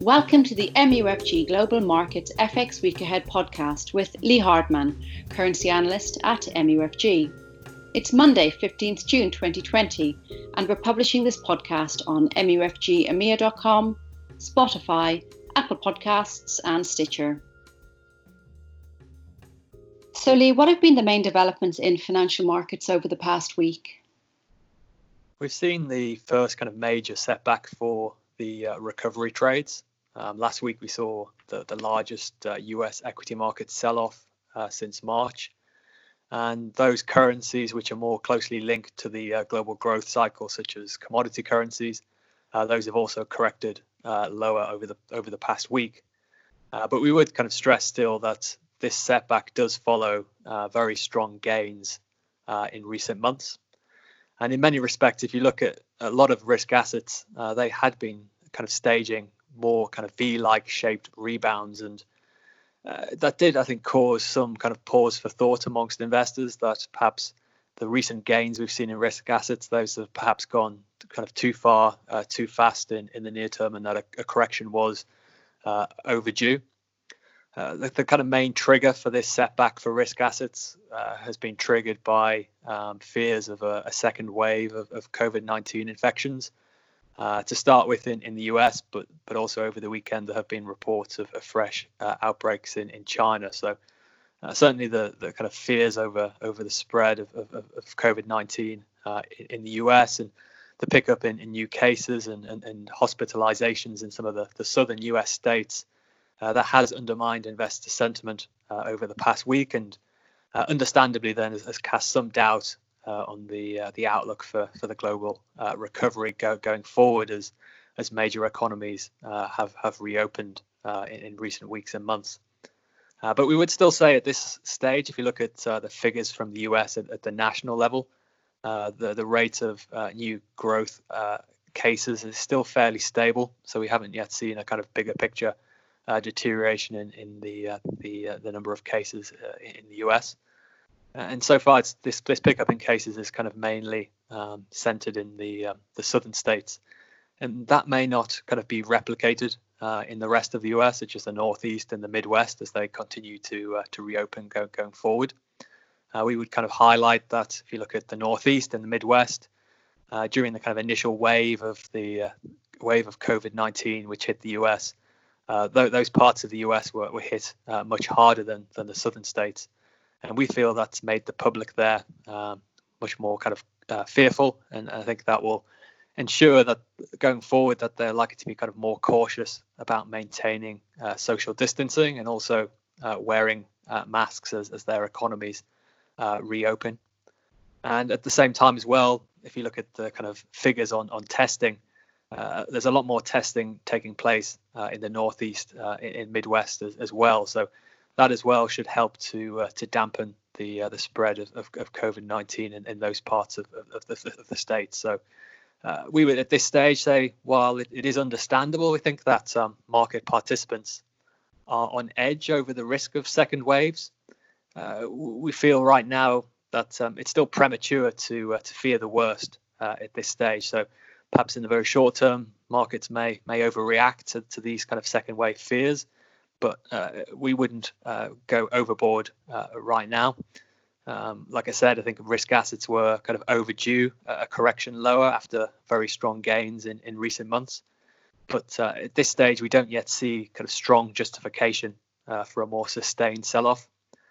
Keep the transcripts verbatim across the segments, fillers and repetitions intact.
Welcome to the M U F G Global Markets F X Week Ahead podcast with Lee Hardman, Currency Analyst at M U F G. It's Monday, fifteenth of June twenty twenty, and we're publishing this podcast on M U F G E M E A dot com, Spotify, Apple Podcasts and Stitcher. So Lee, what have been the main developments in financial markets over the past week? We've seen the first kind of major setback for the uh, recovery trades. Um, last week we saw the, the largest uh, U S equity market sell-off uh, since March. And those currencies which are more closely linked to the uh, global growth cycle, such as commodity currencies, uh, those have also corrected uh, lower over the over the past week. Uh, but we would kind of stress still that this setback does follow uh, very strong gains uh, in recent months. And in many respects, if you look at a lot of risk assets, uh, they had been kind of staging more kind of V-like shaped rebounds. And uh, that did, I think, cause some kind of pause for thought amongst investors that perhaps the recent gains we've seen in risk assets, those have perhaps gone kind of too far, uh, too fast in, in the near term, and that a, a correction was uh, overdue. Uh, the, the kind of main trigger for this setback for risk assets uh, has been triggered by um, fears of a, a second wave of, of COVID nineteen infections. Uh, to start with in, in the U S, but but also over the weekend there have been reports of, of fresh uh, outbreaks in, in China. So uh, certainly the, the kind of fears over over the spread of, of, of COVID nineteen uh, in, in the U S and the pickup in, in new cases and, and, and hospitalizations in some of the, the southern U S states, uh, that has undermined investor sentiment uh, over the past week, and uh, understandably then has, has cast some doubt Uh, on the uh, the outlook for, for the global uh, recovery go, going forward as as major economies uh, have have reopened uh, in, in recent weeks and months. Uh, but we would still say at this stage, if you look at uh, the figures from the U S at, at the national level, uh, the the rate of uh, new growth uh, cases is still fairly stable. So we haven't yet seen a kind of bigger picture uh, deterioration in in the uh, the uh, the number of cases uh, in the U S. And so far, it's this, this pickup in cases is kind of mainly um, centered in the um, the southern states, and that may not kind of be replicated uh, in the rest of the U S, such as the Northeast and the Midwest, as they continue to uh, to reopen go, going forward. Uh, we would kind of highlight that if you look at the Northeast and the Midwest, uh, during the kind of initial wave of the uh, wave of COVID nineteen, which hit the U S, uh, th- those parts of the U S were, were hit uh, much harder than than the southern states. And we feel that's made the public there um, much more kind of uh, fearful, and I think that will ensure that going forward that they're likely to be kind of more cautious about maintaining uh, social distancing and also uh, wearing uh, masks as, as their economies uh, reopen. And at the same time as well, if you look at the kind of figures on on testing, uh, there's a lot more testing taking place uh, in the Northeast, uh, in, in Midwest as, as well. So that as well should help to uh, to dampen the uh, the spread of, of, of COVID nineteen in, in those parts of, of, the, of the states. So uh, we would at this stage say, while it, it is understandable, we think that um, market participants are on edge over the risk of second waves. Uh, we feel right now that um, it's still premature to uh, to fear the worst uh, at this stage. So perhaps in the very short term, markets may may overreact to, to these kind of second wave fears. But uh, we wouldn't uh, go overboard uh, right now. Um, like I said, I think risk assets were kind of overdue a correction lower after very strong gains in, in recent months. But uh, at this stage, we don't yet see kind of strong justification uh, for a more sustained sell-off.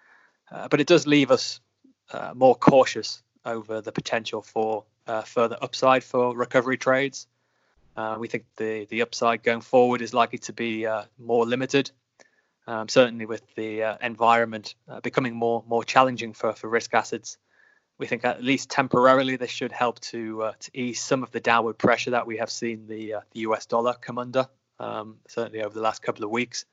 Uh, but it does leave us uh, more cautious over the potential for uh, further upside for recovery trades. Uh, we think the, the upside going forward is likely to be uh, more limited. Um, certainly with the uh, environment uh, becoming more more challenging for, for risk assets, we think at least temporarily this should help to uh, to ease some of the downward pressure that we have seen the uh, the U S dollar come under, um, certainly over the last couple of weeks.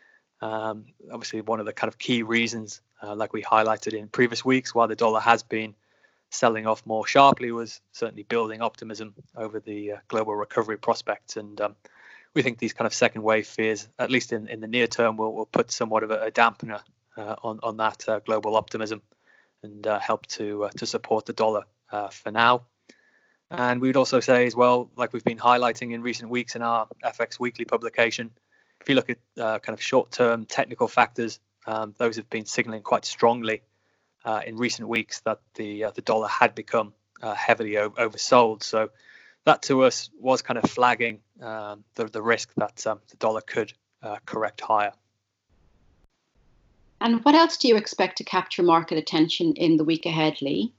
Um, obviously, one of the kind of key reasons, uh, like we highlighted in previous weeks, why the dollar has been selling off more sharply was certainly building optimism over the uh, global recovery prospects. And um, we think these kind of second wave fears, at least in, in the near term, will, will put somewhat of a, a dampener uh, on, on that uh, global optimism and uh, help to uh, to support the dollar uh, for now. And we would also say as well, like we've been highlighting in recent weeks in our F X Weekly publication, if you look at uh, kind of short-term technical factors, um, those have been signaling quite strongly uh, in recent weeks that the uh, the dollar had become uh, heavily o- oversold. So that to us was kind of flagging um, the, the risk that um, the dollar could uh, correct higher. And what else do you expect to capture market attention in the week ahead, Lee?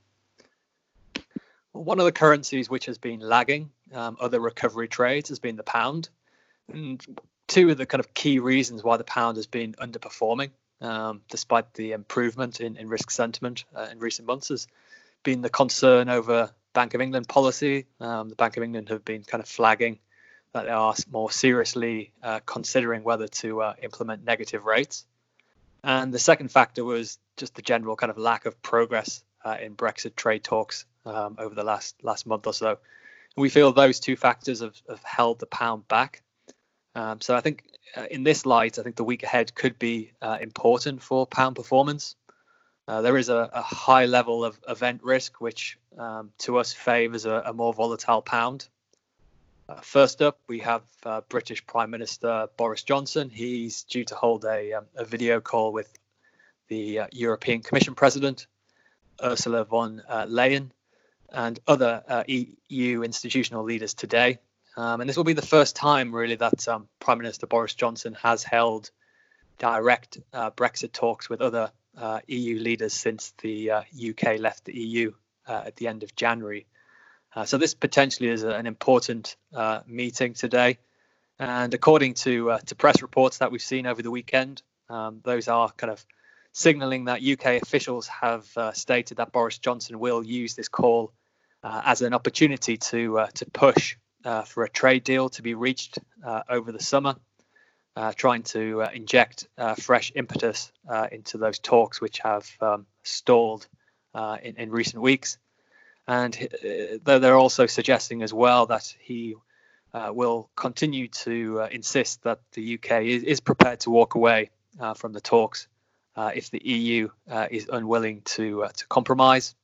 Well, one of the currencies which has been lagging um, other recovery trades has been the pound. And two of the kind of key reasons why the pound has been underperforming, um, despite the improvement in, in risk sentiment uh, in recent months, has been the concern over Bank of England policy. Um, the Bank of England have been kind of flagging that they are more seriously uh, considering whether to uh, implement negative rates. And the second factor was just the general kind of lack of progress uh, in Brexit trade talks um, over the last last month or so. And we feel those two factors have, have held the pound back. Um, so I think uh, in this light, I think the week ahead could be uh, important for pound performance. Uh, there is a, a high level of event risk, which um, to us favours a, a more volatile pound. Uh, first up, we have uh, British Prime Minister Boris Johnson. He's due to hold a, um, a video call with the uh, European Commission President, Ursula von uh, Leyen, and other uh, E U institutional leaders today. Um, and this will be the first time, really, that um, Prime Minister Boris Johnson has held direct uh, Brexit talks with other uh, E U leaders since the uh, U K left the E U uh, at the end of January. Uh, so this potentially is a, an important uh, meeting today. And according to uh, to press reports that we've seen over the weekend, um, those are kind of signalling that U K officials have uh, stated that Boris Johnson will use this call uh, as an opportunity to uh, to push uh, for a trade deal to be reached uh, over the summer, uh, trying to uh, inject uh, fresh impetus uh, into those talks which have um, stalled uh, in, in recent weeks. And uh, they're also suggesting as well that he uh, will continue to uh, insist that the U K is, is prepared to walk away uh, from the talks uh, if the E U uh, is unwilling to uh, to compromise.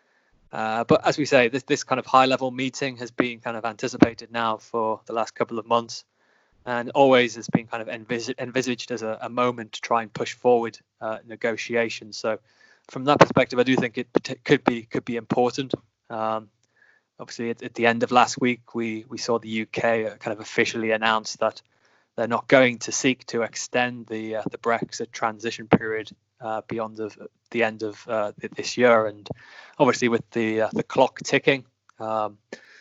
Uh, but as we say, this this kind of high-level meeting has been kind of anticipated now for the last couple of months, and always has been kind of envis- envisaged as a, a moment to try and push forward uh, negotiations. So, from that perspective, I do think it could be could be important. Um, obviously, at, at the end of last week, we we saw the U K kind of officially announce that they're not going to seek to extend the uh, the Brexit transition period uh, beyond the, the end of uh, this year. And obviously, with the uh, the clock ticking, um,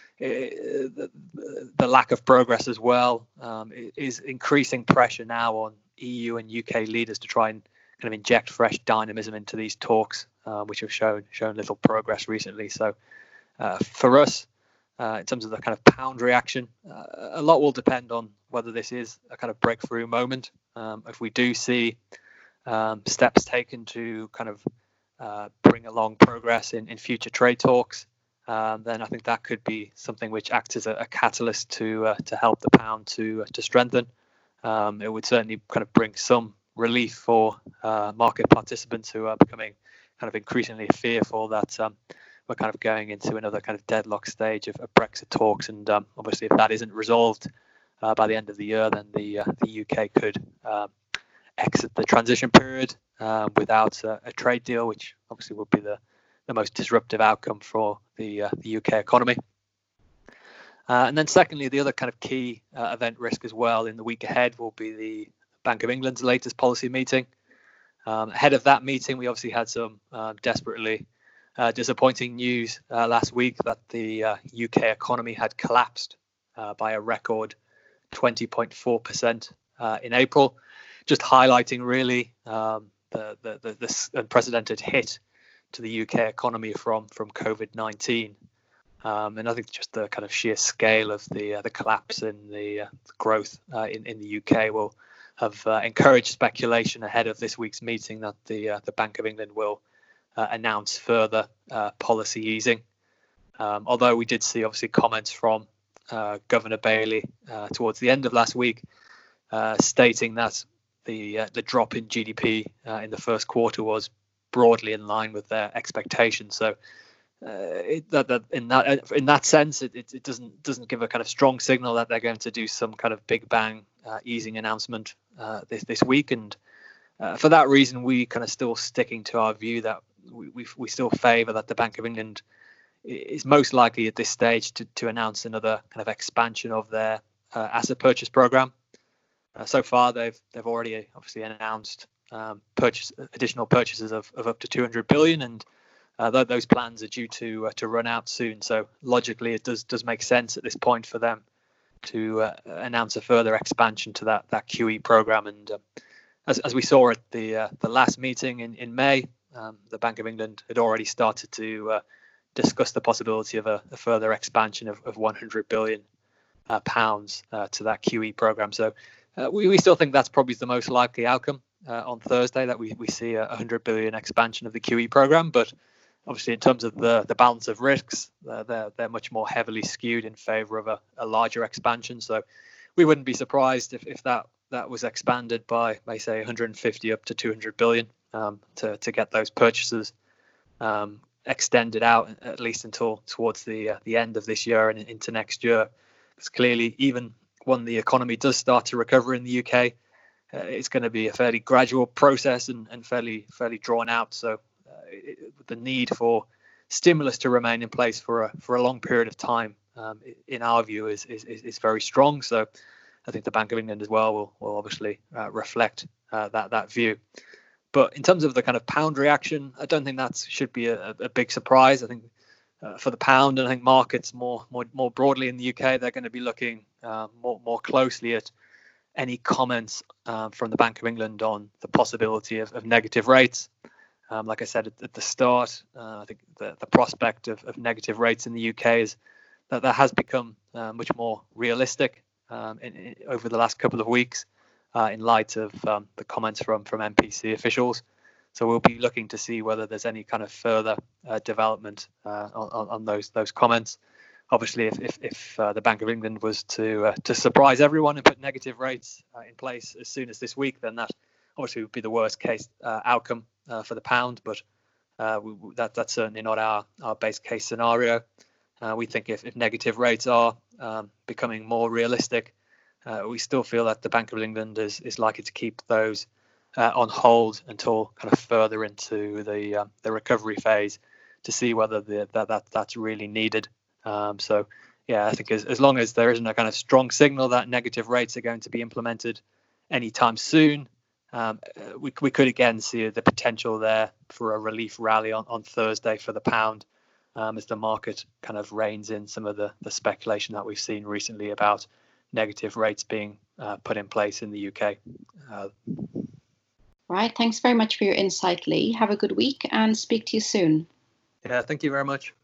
it, the, the lack of progress as well um, is increasing pressure now on E U and U K leaders to try and kind of inject fresh dynamism into these talks, uh, which have shown shown little progress recently. So uh, for us, uh, in terms of the kind of pound reaction, uh, a lot will depend on whether this is a kind of breakthrough moment. Um, if we do see um, steps taken to kind of uh, bring along progress in, in future trade talks, um, then I think that could be something which acts as a, a catalyst to uh, to help the pound to uh, to strengthen. Um, it would certainly kind of bring some relief for uh, market participants who are becoming kind of increasingly fearful that um, we're kind of going into another kind of deadlock stage of, of Brexit talks. And um, obviously, if that isn't resolved uh, by the end of the year, then the uh, the U K could um, exit the transition period uh, without a, a trade deal, which obviously would be the, the most disruptive outcome for the uh, the U K economy. Uh, and then secondly, the other kind of key uh, event risk as well in the week ahead will be the Bank of England's latest policy meeting. Um, ahead of that meeting, we obviously had some uh, desperately uh, disappointing news uh, last week that the uh, U K economy had collapsed uh, by a record twenty point four percent uh, in April, just highlighting really um, the, the, the this unprecedented hit to the U K economy from from COVID nineteen. Um, and I think just the kind of sheer scale of the uh, the collapse in the uh, growth uh, in in the U K will have uh, encouraged speculation ahead of this week's meeting that the uh, the Bank of England will uh, announce further uh, policy easing. Um, although we did see obviously comments from uh, Governor Bailey uh, towards the end of last week uh, stating that the uh, the drop in G D P uh, in the first quarter was broadly in line with their expectations. So uh, it, that, that in that in that sense, it, it, it doesn't doesn't give a kind of strong signal that they're going to do some kind of big bang uh, easing announcement uh, this this week. And uh, for that reason, we kind of still sticking to our view that we we, we still favour that the Bank of England is most likely at this stage to, to announce another kind of expansion of their uh, asset purchase program. Uh, so far, they've they've already obviously announced um, purchase additional purchases of, of up to two hundred billion, and uh, th- those plans are due to uh, to run out soon. So logically, it does does make sense at this point for them to uh, announce a further expansion to that that Q E program. And uh, as as we saw at the uh, the last meeting in in May, um, the Bank of England had already started to uh, discuss the possibility of a, a further expansion of, of one hundred billion uh, pounds uh, to that Q E program. So uh, we, we still think that's probably the most likely outcome uh, on Thursday, that we, we see a one hundred billion expansion of the Q E program. But obviously, in terms of the, the balance of risks, uh, they're, they're much more heavily skewed in favour of a, a larger expansion. So we wouldn't be surprised if, if that, that was expanded by, may say, one hundred fifty up to two hundred billion um, to, to get those purchases um, extended out at least until towards the uh, the end of this year and into next year. Because clearly, even when the economy does start to recover in the U K, uh, it's going to be a fairly gradual process and, and fairly fairly drawn out. So uh, it, the need for stimulus to remain in place for a for a long period of time, um, in our view, is, is is very strong. So I think the Bank of England as well will will obviously uh, reflect uh, that that view. But in terms of the kind of pound reaction, I don't think that should be a, a big surprise. I think uh, for the pound, and I think markets more more more broadly in the U K, they're going to be looking uh, more more closely at any comments uh, from the Bank of England on the possibility of, of negative rates. Um, like I said at, at the start, uh, I think the, the prospect of, of negative rates in the U K is that that has become uh, much more realistic um, in, in, over the last couple of weeks. Uh, in light of um, the comments from, from M P C officials. So we'll be looking to see whether there's any kind of further uh, development uh, on, on those those comments. Obviously, if if, if uh, the Bank of England was to uh, to surprise everyone and put negative rates uh, in place as soon as this week, then that obviously would be the worst case uh, outcome uh, for the pound. But uh, we, that that's certainly not our, our base case scenario. Uh, we think if, if negative rates are um, becoming more realistic, Uh, we still feel that the Bank of England is, is likely to keep those uh, on hold until kind of further into the uh, the recovery phase to see whether the, that, that that's really needed. Um, so, yeah, I think as, as long as there isn't a kind of strong signal that negative rates are going to be implemented anytime soon, um, we, we could again see the potential there for a relief rally on, on Thursday for the pound um, as the market kind of reins in some of the, the speculation that we've seen recently about negative rates being uh, put in place in the U K. Uh, right. Thanks very much for your insight, Lee. Have a good week and speak to you soon. Yeah, thank you very much.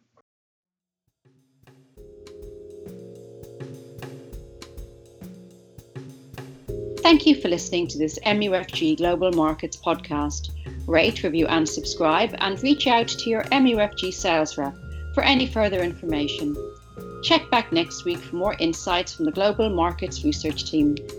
Thank you for listening to this M U F G Global Markets podcast. Rate, review and subscribe, and reach out to your M U F G sales rep for any further information. Check back next week for more insights from the Global Markets Research team.